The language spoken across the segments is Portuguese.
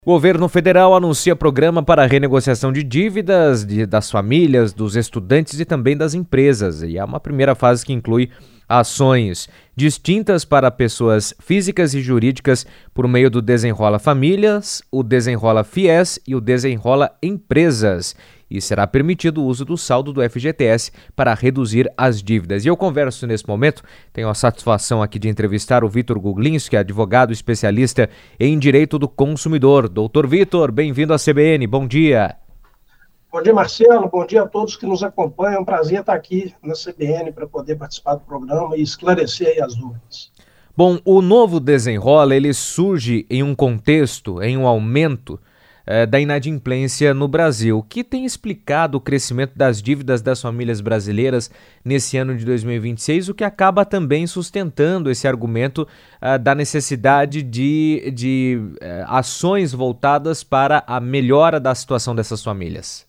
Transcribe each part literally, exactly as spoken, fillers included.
O governo federal anuncia programa para a renegociação de dívidas de, das famílias, dos estudantes e também das empresas. E há uma primeira fase que inclui ações distintas para pessoas físicas e jurídicas por meio do Desenrola Famílias, o Desenrola Fies e o Desenrola Empresas. E será permitido o uso do saldo do F G T S para reduzir as dívidas. E eu converso nesse momento, tenho a satisfação aqui de entrevistar o Vitor Guglinski, advogado especialista em Direito do Consumidor. Doutor Vitor, bem-vindo à C B N, bom dia. Bom dia, Marcelo, bom dia a todos que nos acompanham. É um prazer estar aqui na C B N para poder participar do programa e esclarecer aí as dúvidas. Bom, o novo Desenrola, ele surge em um contexto, em um aumento da inadimplência no Brasil, o que tem explicado o crescimento das dívidas das famílias brasileiras nesse ano de dois mil e vinte e seis, o que acaba também sustentando esse argumento uh, da necessidade de, de uh, ações voltadas para a melhora da situação dessas famílias.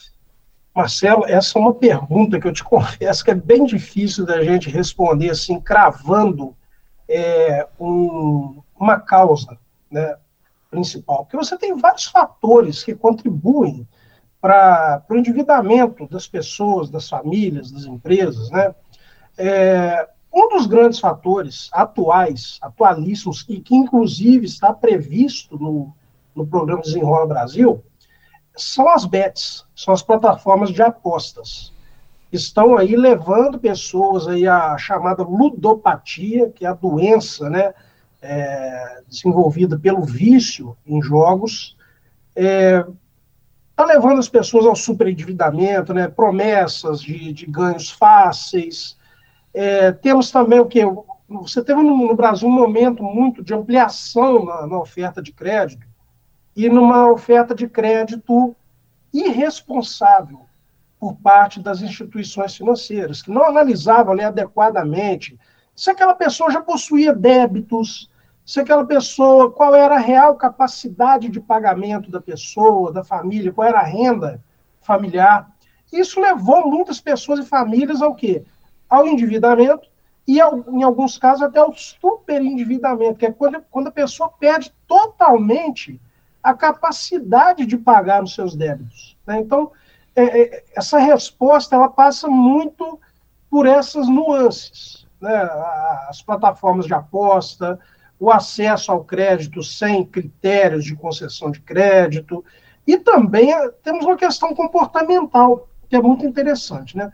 Marcelo, essa é uma pergunta que eu te confesso que é bem difícil da gente responder assim, cravando é, um, uma causa, né? Principal, porque você tem vários fatores que contribuem para o endividamento das pessoas, das famílias, das empresas, né? É, um dos grandes fatores atuais, atualíssimos, e que inclusive está previsto no, no programa Desenrola Brasil, são as bets, são as plataformas de apostas. Estão aí levando pessoas aí à chamada ludopatia, que é a doença, né? É, desenvolvida pelo vício em jogos, está é, levando as pessoas ao superendividamento, né, promessas de, de ganhos fáceis. É, temos também o que? Você teve no, no Brasil um momento muito de ampliação na, na oferta de crédito e numa oferta de crédito irresponsável por parte das instituições financeiras, que não analisavam ali adequadamente se aquela pessoa já possuía débitos, se aquela pessoa, qual era a real capacidade de pagamento da pessoa, da família, qual era a renda familiar. Isso levou muitas pessoas e famílias ao quê? Ao endividamento e, ao, em alguns casos, até ao superendividamento, que é quando, quando a pessoa perde totalmente a capacidade de pagar os seus débitos, né? Então, é, é, essa resposta ela passa muito por essas nuances, né? As plataformas de aposta, o acesso ao crédito sem critérios de concessão de crédito, e também temos uma questão comportamental, que é muito interessante, né?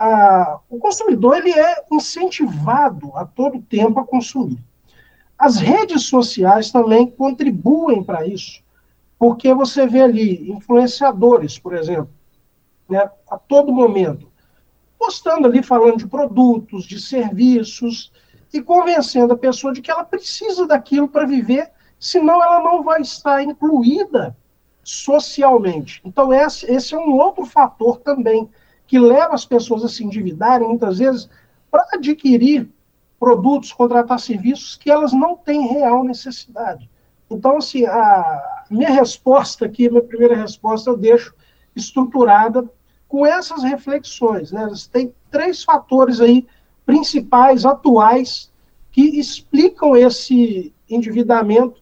Ah, o consumidor ele é incentivado a todo tempo a consumir. As redes sociais também contribuem para isso, porque você vê ali influenciadores, por exemplo, né, a todo momento, postando ali, falando de produtos, de serviços, e convencendo a pessoa de que ela precisa daquilo para viver, senão ela não vai estar incluída socialmente. Então, esse, esse é um outro fator também, que leva as pessoas a se endividarem, muitas vezes, para adquirir produtos, contratar serviços que elas não têm real necessidade. Então, assim, a minha resposta aqui, a minha primeira resposta, eu deixo estruturada com essas reflexões, né? Tem três fatores aí principais, atuais, que explicam esse endividamento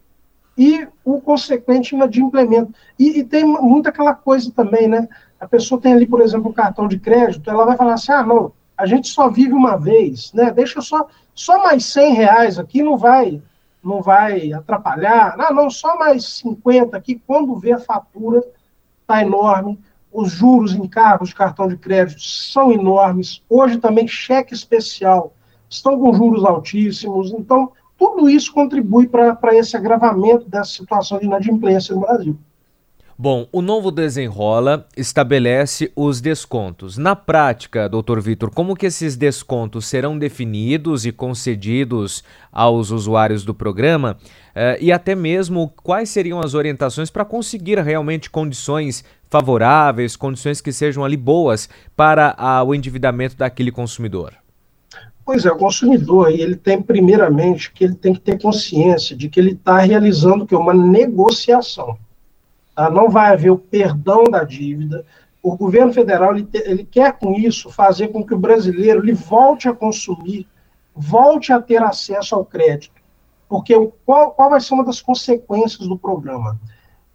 e o consequente inadimplemento. E, e tem muito aquela coisa também, né? A pessoa tem ali, por exemplo, um cartão de crédito, ela vai falar assim, ah, não, a gente só vive uma vez, né? Deixa só, só mais cem reais aqui, não vai, não vai atrapalhar. Ah, não, só mais cinquenta aqui, quando vê a fatura, está enorme. Os juros em cargos de cartão de crédito são enormes. Hoje também cheque especial estão com juros altíssimos. Então, tudo isso contribui para esse agravamento dessa situação de inadimplência no Brasil. Bom, o novo Desenrola estabelece os descontos. Na prática, doutor Vitor, como que esses descontos serão definidos e concedidos aos usuários do programa? Uh, e até mesmo quais seriam as orientações para conseguir realmente condições favoráveis, condições que sejam ali boas para a, o endividamento daquele consumidor? Pois é, o consumidor, ele tem primeiramente que ele tem que ter consciência de que ele está realizando que uma negociação. Tá? Não vai haver o perdão da dívida. O governo federal ele, te, ele quer com isso fazer com que o brasileiro ele volte a consumir, volte a ter acesso ao crédito. Porque o, qual, qual vai ser uma das consequências do programa?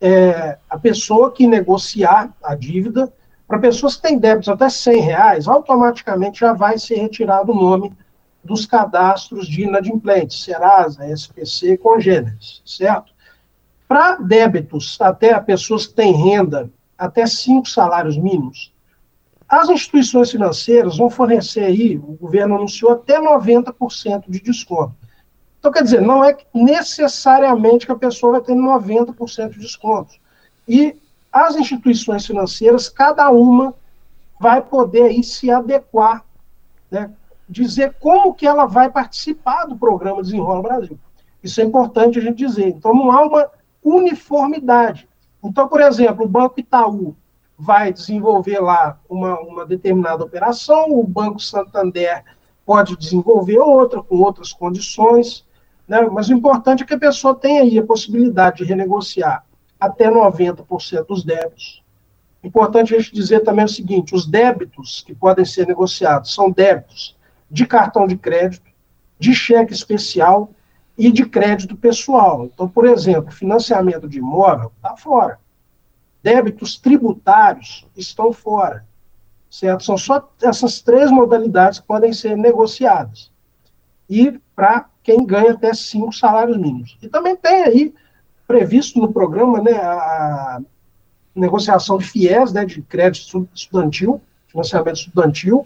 é, a pessoa que negociar a dívida, para pessoas que têm débitos até cem reais, automaticamente já vai ser retirado o nome dos cadastros de inadimplentes, Serasa, S P C, congêneres, certo? Para débitos até pessoas que têm renda até cinco salários mínimos, as instituições financeiras vão fornecer aí, o governo anunciou, até noventa por cento de desconto. Então, quer dizer, não é necessariamente que a pessoa vai ter noventa por cento de desconto. E as instituições financeiras, cada uma vai poder aí se adequar, né, dizer como que ela vai participar do programa Desenrola Brasil. Isso é importante a gente dizer. Então, não há uma uniformidade. Então, por exemplo, o Banco Itaú vai desenvolver lá uma, uma determinada operação, o Banco Santander pode desenvolver outra, com outras condições, né? Mas o importante é que a pessoa tenha aí a possibilidade de renegociar até noventa por cento dos débitos. Importante a gente dizer também o seguinte, os débitos que podem ser negociados são débitos de cartão de crédito, de cheque especial e de crédito pessoal. Então, por exemplo, financiamento de imóvel está fora. Débitos tributários estão fora, certo? São só essas três modalidades que podem ser negociadas. E para quem ganha até cinco salários mínimos. E também tem aí, previsto no programa, né, a negociação de FIES, né, de crédito estudantil, financiamento estudantil,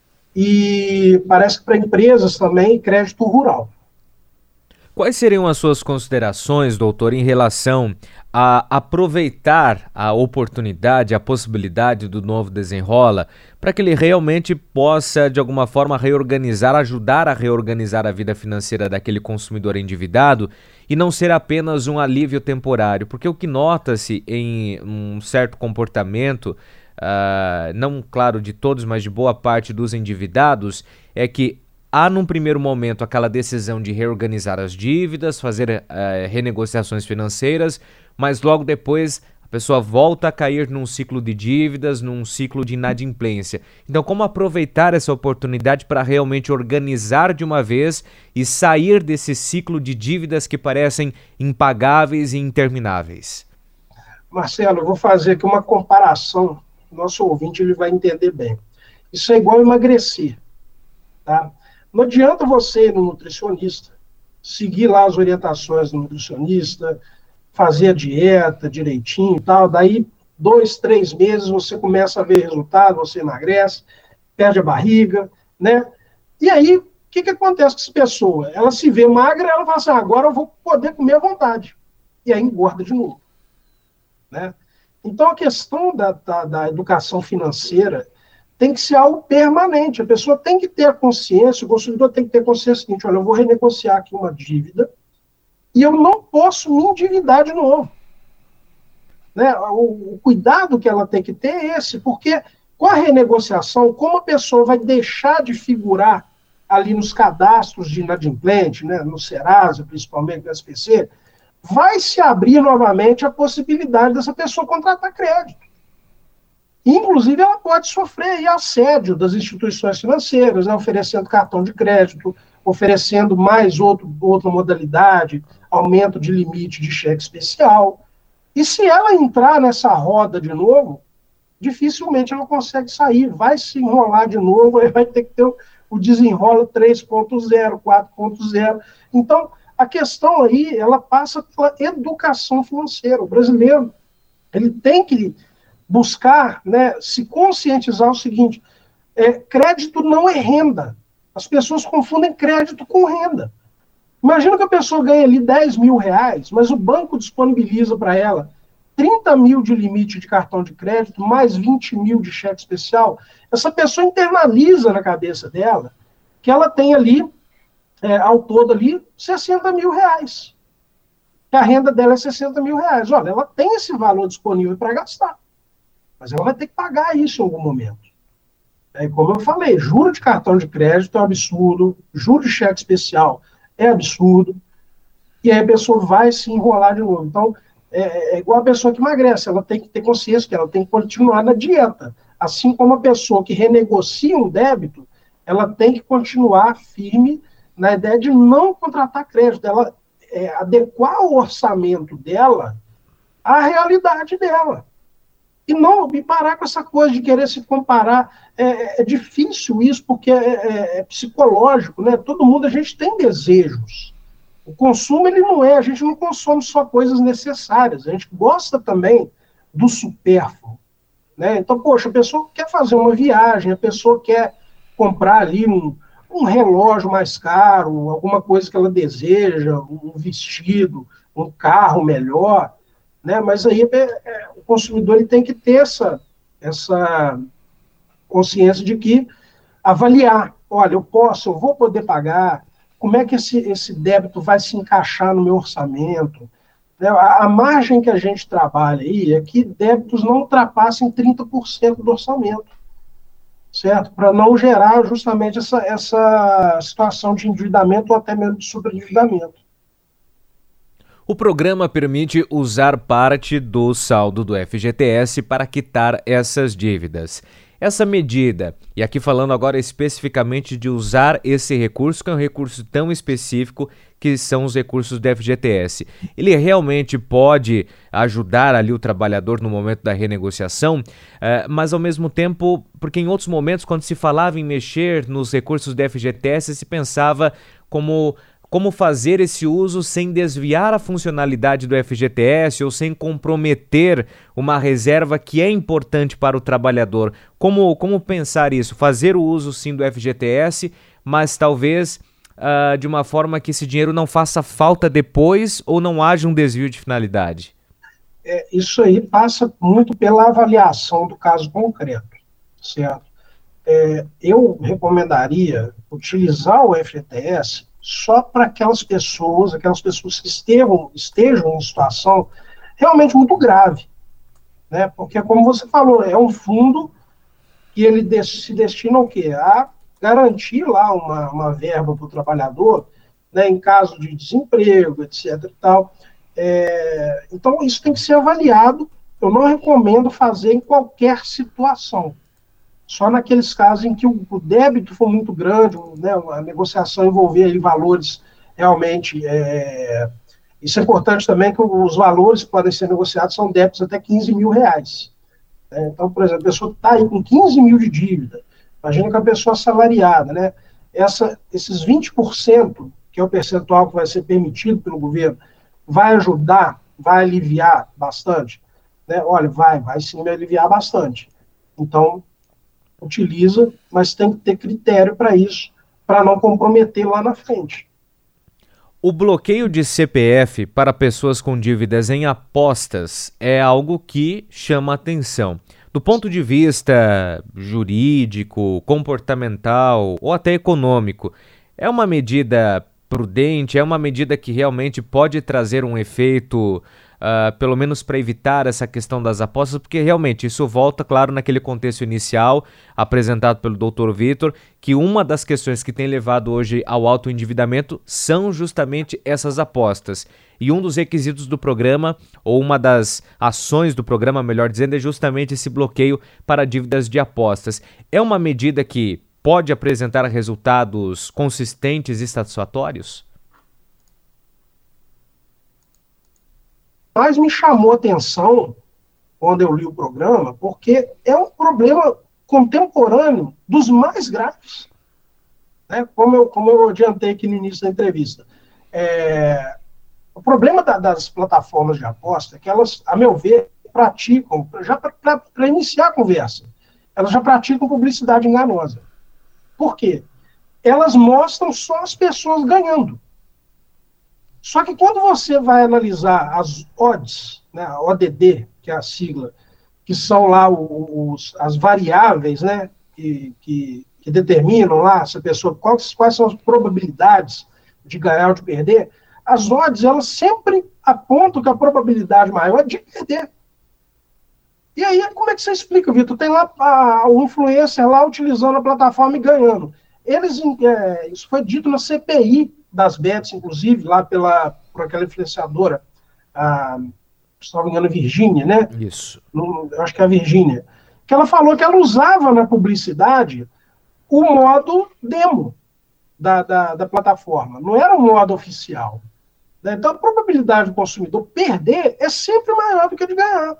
e parece que para empresas também, crédito rural. Quais seriam as suas considerações, doutor, em relação a aproveitar a oportunidade, a possibilidade do novo Desenrola, para que ele realmente possa, de alguma forma, reorganizar, ajudar a reorganizar a vida financeira daquele consumidor endividado e não ser apenas um alívio temporário? Porque o que nota-se em um certo comportamento, uh, não, claro, de todos, mas de boa parte dos endividados, é que há, num primeiro momento, aquela decisão de reorganizar as dívidas, fazer uh, renegociações financeiras, mas logo depois a pessoa volta a cair num ciclo de dívidas, num ciclo de inadimplência. Então, como aproveitar essa oportunidade para realmente organizar de uma vez e sair desse ciclo de dívidas que parecem impagáveis e intermináveis? Marcelo, eu vou fazer aqui uma comparação, nosso ouvinte ele vai entender bem. Isso é igual emagrecer, tá? Não adianta você ir no nutricionista, seguir lá as orientações do nutricionista, fazer a dieta direitinho e tal, daí dois, três meses você começa a ver resultado, você emagrece, perde a barriga, né? E aí, o que, que acontece com essa pessoa? Ela se vê magra, ela fala assim, ah, agora eu vou poder comer à vontade. E aí engorda de novo, né? Então, a questão da, da, da educação financeira tem que ser algo permanente. A pessoa tem que ter a consciência, o consumidor tem que ter consciência seguinte, olha, eu vou renegociar aqui uma dívida e eu não posso me endividar de novo. Né? O, o cuidado que ela tem que ter é esse, porque com a renegociação, como a pessoa vai deixar de figurar ali nos cadastros de inadimplente, né, no Serasa, principalmente no S P C, vai se abrir novamente a possibilidade dessa pessoa contratar crédito. Inclusive, ela pode sofrer aí assédio das instituições financeiras, né, oferecendo cartão de crédito, oferecendo mais outro, outra modalidade, aumento de limite de cheque especial. E se ela entrar nessa roda de novo, dificilmente ela consegue sair, vai se enrolar de novo, aí vai ter que ter o, o desenrola três ponto zero, quatro ponto zero. Então, a questão aí, ela passa pela educação financeira. O brasileiro, ele tem que buscar, né, se conscientizar o seguinte, é, crédito não é renda. As pessoas confundem crédito com renda. Imagina que a pessoa ganha ali dez mil reais, mas o banco disponibiliza para ela trinta mil de limite de cartão de crédito, mais vinte mil de cheque especial. Essa pessoa internaliza na cabeça dela que ela tem ali, é, ao todo ali, sessenta mil reais. Que a renda dela é sessenta mil reais. Olha, ela tem esse valor disponível para gastar. Mas ela vai ter que pagar isso em algum momento. É, como eu falei, juro de cartão de crédito é um absurdo, juro de cheque especial é absurdo, e aí a pessoa vai se enrolar de novo. Então, é, é igual a pessoa que emagrece, ela tem que ter consciência que ela tem que continuar na dieta. Assim como a pessoa que renegocia um débito, ela tem que continuar firme na ideia de não contratar crédito, ela é, adequar o orçamento dela à realidade dela. E não e parar com essa coisa de querer se comparar. É, é difícil isso, porque é, é, é psicológico, né? Todo mundo, a gente tem desejos. O consumo, ele não é, a gente não consome só coisas necessárias, a gente gosta também do supérfluo, né? Então, poxa, a pessoa quer fazer uma viagem, a pessoa quer comprar ali um, um relógio mais caro, alguma coisa que ela deseja, um vestido, um carro melhor, né? Mas aí é, é, o consumidor ele tem que ter essa, essa consciência de que avaliar, olha, eu posso, eu vou poder pagar, como é que esse, esse débito vai se encaixar no meu orçamento, né? A, a margem que a gente trabalha aí é que débitos não ultrapassem trinta por cento do orçamento, certo? Para não gerar justamente essa, essa situação de endividamento ou até mesmo de sobreendividamento. O programa permite usar parte do saldo do F G T S para quitar essas dívidas. Essa medida, e aqui falando agora especificamente de usar esse recurso, que é um recurso tão específico que são os recursos do F G T S, ele realmente pode ajudar ali o trabalhador no momento da renegociação, eh, mas ao mesmo tempo, porque em outros momentos, quando se falava em mexer nos recursos do F G T S, se pensava como... Como fazer esse uso sem desviar a funcionalidade do F G T S ou sem comprometer uma reserva que é importante para o trabalhador? Como, como pensar isso? Fazer o uso sim do F G T S, mas talvez uh, de uma forma que esse dinheiro não faça falta depois ou não haja um desvio de finalidade? É, isso aí passa muito pela avaliação do caso concreto, certo? É, eu recomendaria utilizar o F G T S só para aquelas pessoas, aquelas pessoas que estejam, estejam em situação realmente muito grave, né? Porque, como você falou, é um fundo que ele de, se destina ao quê? A garantir lá uma, uma verba para o trabalhador, né, em caso de desemprego, etc e tal. É, então, isso tem que ser avaliado. Eu não recomendo fazer em qualquer situação. Só naqueles casos em que o débito for muito grande, né, a negociação envolver aí valores realmente... É, isso é importante também, que os valores que podem ser negociados são débitos até quinze mil reais. Né? Então, por exemplo, a pessoa está aí com quinze mil de dívida, imagina que a pessoa assalariada, né, essa, esses vinte por cento, que é o percentual que vai ser permitido pelo governo, vai ajudar, vai aliviar bastante? Né? Olha, vai, vai sim me aliviar bastante. Então, utiliza, mas tem que ter critério para isso, para não comprometer lá na frente. O bloqueio de C P F para pessoas com dívidas em apostas é algo que chama atenção. Do ponto de vista jurídico, comportamental ou até econômico, é uma medida prudente, é uma medida que realmente pode trazer um efeito, uh, pelo menos para evitar essa questão das apostas, porque realmente isso volta, claro, naquele contexto inicial apresentado pelo doutor Vitor, que uma das questões que tem levado hoje ao alto endividamento são justamente essas apostas. E um dos requisitos do programa, ou uma das ações do programa, melhor dizendo, é justamente esse bloqueio para dívidas de apostas. É uma medida que pode apresentar resultados consistentes e satisfatórios? Mas me chamou a atenção, quando eu li o programa, porque é um problema contemporâneo dos mais graves. Né? Como, eu, como eu adiantei aqui no início da entrevista. É, o problema da, das plataformas de aposta é que elas, a meu ver, praticam, já para iniciar a conversa, elas já praticam publicidade enganosa. Por quê? Elas mostram só as pessoas ganhando. Só que quando você vai analisar as odds, né, a O D D, que é a sigla, que são lá os, as variáveis, né, que, que, que determinam lá se a pessoa, quais, quais são as probabilidades de ganhar ou de perder, as odds, elas sempre apontam que a probabilidade maior é de perder. E aí, como é que você explica, Vitor? Tem lá a, o influencer lá utilizando a plataforma e ganhando. Eles, é, isso foi dito na C P I das bets, inclusive, lá pela, por aquela influenciadora, a, se não me engano, Virgínia, né? Isso. No, eu acho que é a Virgínia. Que ela falou que ela usava na publicidade o modo demo da, da, da plataforma. Não era o modo oficial. Né? Então, a probabilidade do consumidor perder é sempre maior do que a de ganhar.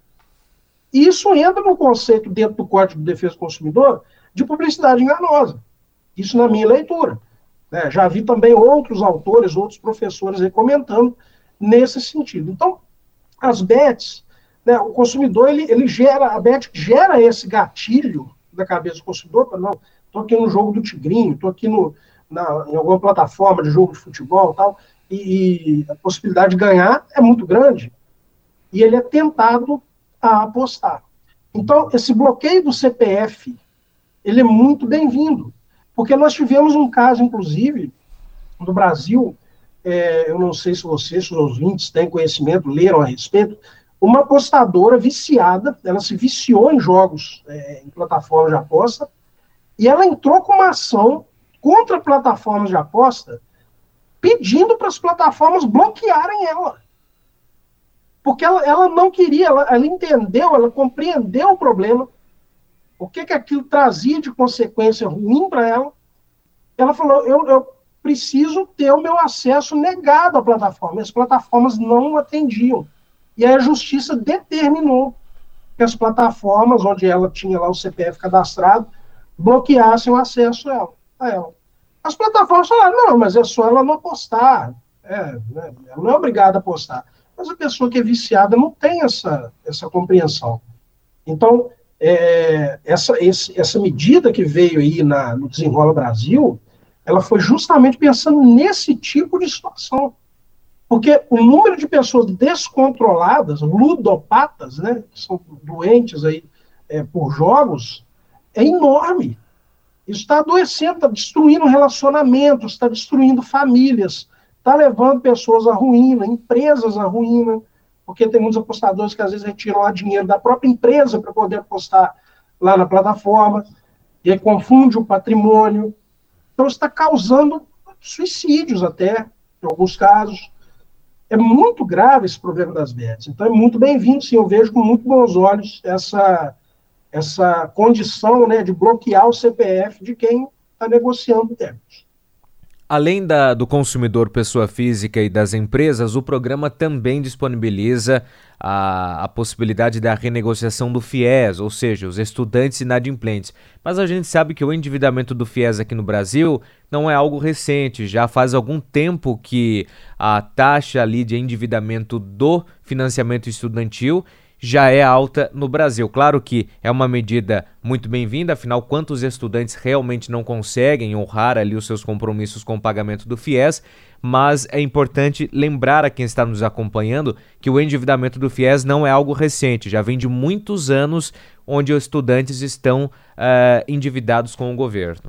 E isso entra no conceito, dentro do Código de Defesa do Consumidor, de publicidade enganosa. Isso na minha leitura. Né? Já vi também outros autores, outros professores aí comentando nesse sentido. Então, as bets, né, o consumidor, ele, ele gera, a bet gera esse gatilho da cabeça do consumidor, para não, estou aqui no jogo do Tigrinho, estou aqui no, na, em alguma plataforma de jogo de futebol e tal, e, e a possibilidade de ganhar é muito grande, e ele é tentado a apostar. Então, esse bloqueio do C P F, ele é muito bem-vindo, porque nós tivemos um caso, inclusive, no Brasil, é, eu não sei se vocês, se os ouvintes têm conhecimento, leram a respeito, uma apostadora viciada, ela se viciou em jogos, é, em plataformas de aposta, e ela entrou com uma ação contra plataformas de aposta, pedindo para as plataformas bloquearem ela. Porque ela, ela não queria, ela, ela entendeu, ela compreendeu o problema, o que, que aquilo trazia de consequência ruim para ela. Ela falou, eu, eu preciso ter o meu acesso negado à plataforma. As plataformas não atendiam. E aí a justiça determinou que as plataformas, onde ela tinha lá o C P F cadastrado, bloqueassem o acesso a ela. A ela. As plataformas falaram, não, mas é só ela não apostar. É, né, ela não é obrigada a apostar. Mas a pessoa que é viciada não tem essa, essa compreensão. Então, é, essa, esse, essa medida que veio aí na, no Desenrola Brasil, ela foi justamente pensando nesse tipo de situação. Porque o número de pessoas descontroladas, ludopatas, né, que são doentes aí, é, por jogos, é enorme. Isso está adoecendo, está destruindo relacionamentos, está destruindo famílias, está levando pessoas à ruína, empresas à ruína, porque tem muitos apostadores que às vezes retiram lá dinheiro da própria empresa para poder apostar lá na plataforma, e aí confunde o patrimônio. Então está causando suicídios até, em alguns casos. É muito grave esse problema das bets. Então é muito bem-vindo, sim, eu vejo com muito bons olhos essa, essa condição, né, de bloquear o C P F de quem está negociando débitos. Além da, do consumidor pessoa física e das empresas, o programa também disponibiliza a, a possibilidade da renegociação do FIES, ou seja, os estudantes inadimplentes. Mas a gente sabe que o endividamento do FIES aqui no Brasil não é algo recente, já faz algum tempo que a taxa ali de endividamento do financiamento estudantil já é alta no Brasil. Claro que é uma medida muito bem-vinda, afinal, quantos estudantes realmente não conseguem honrar ali os seus compromissos com o pagamento do FIES, mas é importante lembrar a quem está nos acompanhando que o endividamento do FIES não é algo recente, já vem de muitos anos onde os estudantes estão uh, endividados com o governo.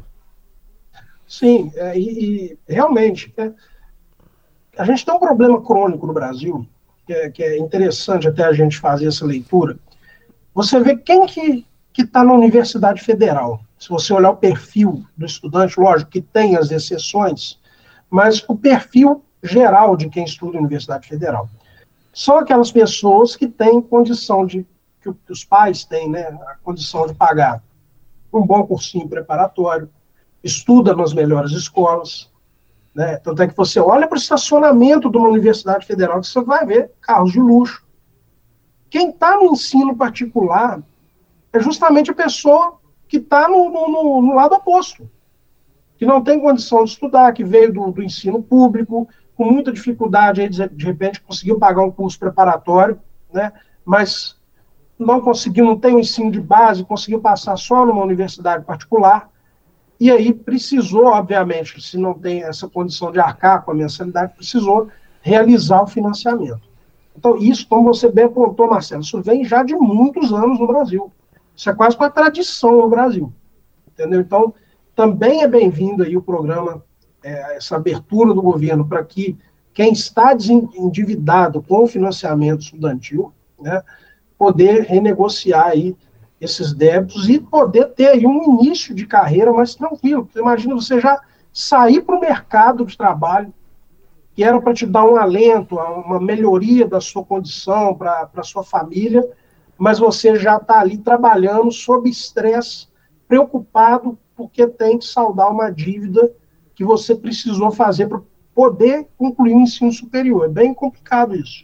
Sim, é, e, e realmente, é, a gente tem um problema crônico no Brasil, que é, que é interessante até a gente fazer essa leitura. Você vê quem que está na Universidade Federal. Se você olhar o perfil do estudante, lógico que tem as exceções, mas o perfil geral de quem estuda na Universidade Federal. São aquelas pessoas que têm condição de, que os pais têm, né, a condição de pagar um bom cursinho preparatório, estuda nas melhores escolas, né? Tanto é que você olha para o estacionamento de uma universidade federal, que você vai ver carros de luxo. Quem está no ensino particular é justamente a pessoa que está no, no, no lado oposto, que não tem condição de estudar, que veio do, do ensino público, com muita dificuldade, aí, de, de repente conseguiu pagar um curso preparatório, né? Mas não conseguiu, não tem o ensino de base, conseguiu passar só numa universidade particular. E aí precisou, obviamente, se não tem essa condição de arcar com a mensalidade, precisou realizar o financiamento. Então, isso, como você bem apontou, Marcelo, isso vem já de muitos anos no Brasil. Isso é quase uma tradição no Brasil. Entendeu? Então, também é bem-vindo aí o programa, é, essa abertura do governo para que quem está endividado com o financiamento estudantil, né, poder renegociar aí esses débitos e poder ter aí um início de carreira mais tranquilo. Você imagina você já sair para o mercado de trabalho, que era para te dar um alento, uma melhoria da sua condição, para a sua família, mas você já está ali trabalhando sob estresse, preocupado, porque tem que saldar uma dívida que você precisou fazer para poder concluir o ensino superior. É bem complicado isso.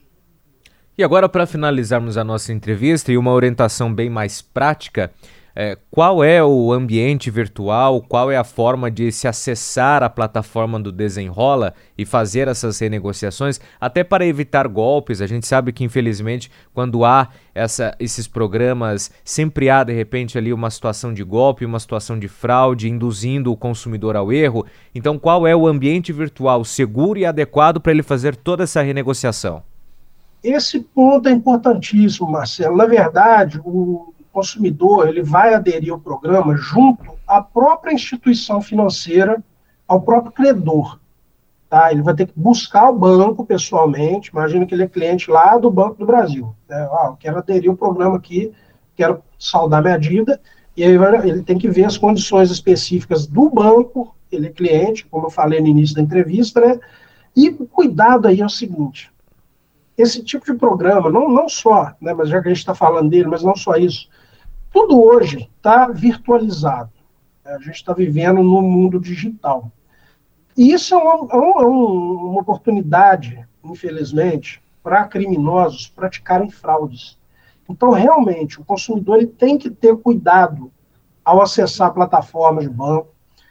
E agora, para finalizarmos a nossa entrevista e uma orientação bem mais prática, é, qual é o ambiente virtual, qual é a forma de se acessar a plataforma do Desenrola e fazer essas renegociações, até para evitar golpes? A gente sabe que, infelizmente, quando há essa, esses programas, sempre há, de repente, ali uma situação de golpe, uma situação de fraude, induzindo o consumidor ao erro. Então, qual é o ambiente virtual seguro e adequado para ele fazer toda essa renegociação? Esse ponto é importantíssimo, Marcelo. Na verdade, o consumidor ele vai aderir ao programa junto à própria instituição financeira, ao próprio credor. Tá? Ele vai ter que buscar o banco pessoalmente. Imagina que ele é cliente lá do Banco do Brasil. Né? Ah, eu quero aderir ao programa aqui, quero saldar minha dívida, e aí ele tem que ver as condições específicas do banco, ele é cliente, como eu falei no início da entrevista, né? E o cuidado aí é o seguinte: esse tipo de programa, não, não só, né, mas já que a gente está falando dele, mas não só isso, tudo hoje está virtualizado. A gente está vivendo no mundo digital. E isso é uma, é uma oportunidade, infelizmente, para criminosos praticarem fraudes. Então, realmente, o consumidor ele tem que ter cuidado ao acessar plataformas de banco,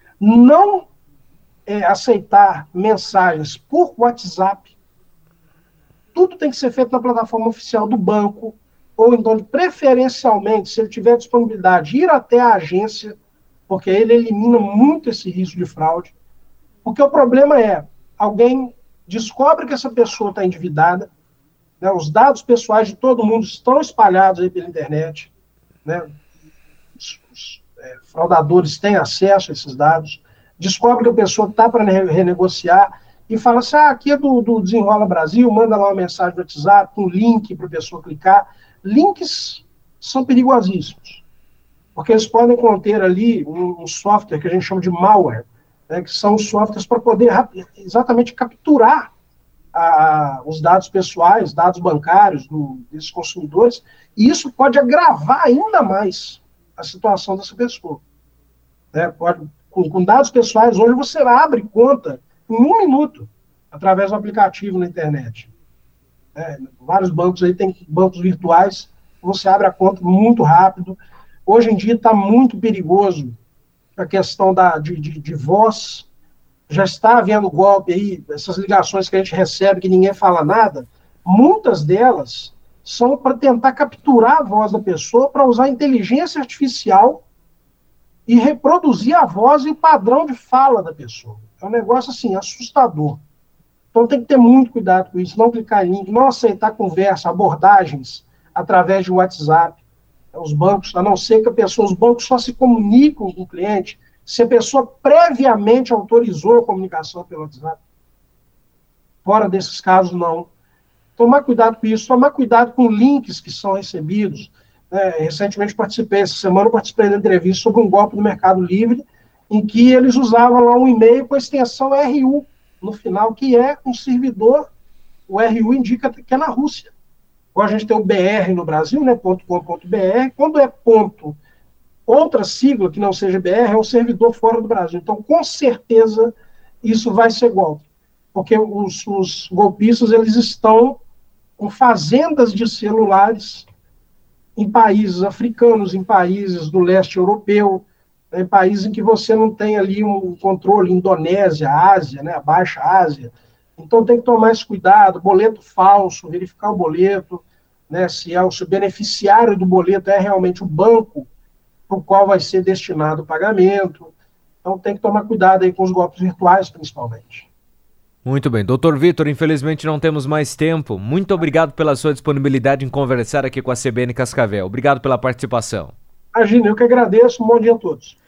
não é, aceitar mensagens por WhatsApp. Tudo tem que ser feito na plataforma oficial do banco, ou então, preferencialmente, se ele tiver disponibilidade, ir até a agência, porque ele elimina muito esse risco de fraude. Porque o problema é, alguém descobre que essa pessoa está endividada, né, os dados pessoais de todo mundo estão espalhados aí pela internet, né, os, os é, fraudadores têm acesso a esses dados, descobre que a pessoa está para renegociar, e fala assim, ah, aqui é do, do Desenrola Brasil, manda lá uma mensagem no WhatsApp, um link para a pessoa clicar. Links são perigosíssimos, porque eles podem conter ali um, um software que a gente chama de malware, né, que são os softwares para poder exatamente capturar a, os dados pessoais, dados bancários do, desses consumidores, e isso pode agravar ainda mais a situação dessa pessoa. Né, pode, com, com dados pessoais, hoje você abre conta em um minuto, através do aplicativo na internet. É, vários bancos aí tem bancos virtuais, você abre a conta muito rápido. Hoje em dia está muito perigoso a questão da, de, de, de voz. Já está havendo golpe aí, essas ligações que a gente recebe que ninguém fala nada, muitas delas são para tentar capturar a voz da pessoa, para usar inteligência artificial e reproduzir a voz e o padrão de fala da pessoa. É um negócio, assim, assustador. Então tem que ter muito cuidado com isso, não clicar em link, não aceitar conversa, abordagens através de WhatsApp. Os bancos, a não ser que a pessoa, os bancos só se comunicam com o cliente se a pessoa previamente autorizou a comunicação pelo WhatsApp. Fora desses casos, não. Tomar cuidado com isso, tomar cuidado com links que são recebidos. É, recentemente participei, essa semana eu participei da entrevista sobre um golpe no Mercado Livre, em que eles usavam lá um e-mail com a extensão R U no final, que é um servidor, o R U indica que é na Rússia. Ou a gente tem o B R no Brasil, né, .com.br, quando é ponto, outra sigla que não seja B R, é um servidor fora do Brasil. Então, com certeza, isso vai ser golpe. Porque os, os golpistas, eles estão com fazendas de celulares em países africanos, em países do leste europeu, em países em que você não tem ali um controle, Indonésia, Ásia, né, a Baixa Ásia. Então tem que tomar esse cuidado, boleto falso, verificar o boleto, né, se, é o, se o beneficiário do boleto é realmente o banco para o qual vai ser destinado o pagamento. Então tem que tomar cuidado aí com os golpes virtuais, principalmente. Muito bem. doutor Vitor, infelizmente não temos mais tempo. Muito obrigado pela sua disponibilidade em conversar aqui com a C B N Cascavel. Obrigado pela participação. Imagina, eu que agradeço. Um bom dia a todos.